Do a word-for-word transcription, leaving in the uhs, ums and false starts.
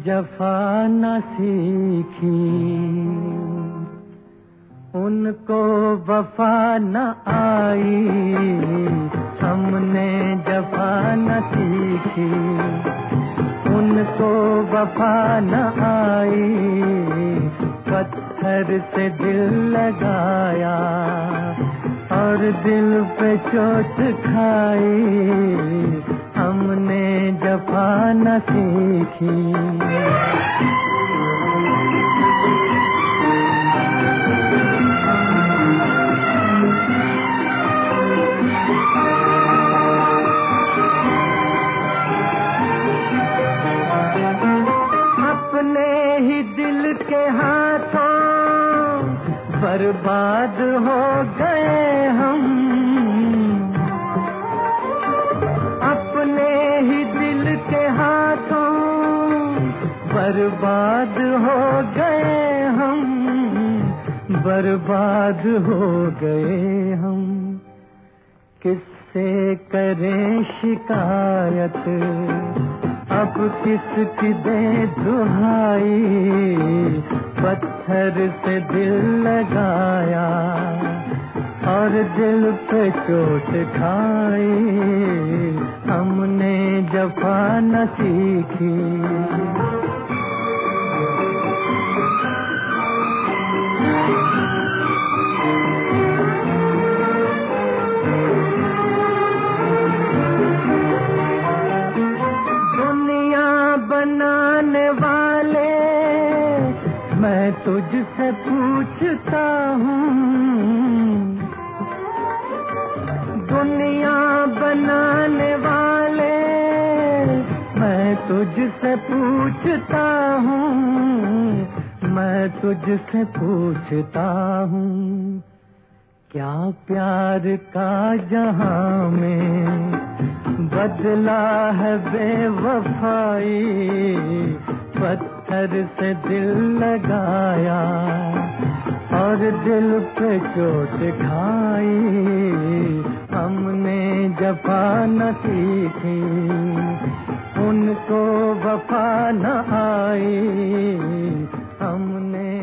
जफा न सीखी, उनको वफा न आई, हमने जफा न सीखी, उनको वफा न आई, पत्थर से दिल लगाया और दिल पे चोट खाई, हमने जफा न सीखी। अपने ही दिल के हाथों बर्बाद हो गए हम, अपने ही दिल के हाथों बर्बाद हो गए हम, बर्बाद हो गए हम। किससे करें शिकायत, अब किसकी दे दुहाई, पत्थर से दिल लगाया और दिल पे चोट खाई, हमने जफा न सीखी। बनाने वाले मैं तुझसे पूछता हूँ, दुनिया बनाने वाले मैं तुझसे पूछता हूँ, मैं तुझसे पूछता हूँ, क्या प्यार का जहां में बदला है बेवफाई, पत्थर से दिल लगाया और दिल पे चोट खाई, हमने जफा न सीखी, उनको वफा न आई, हमने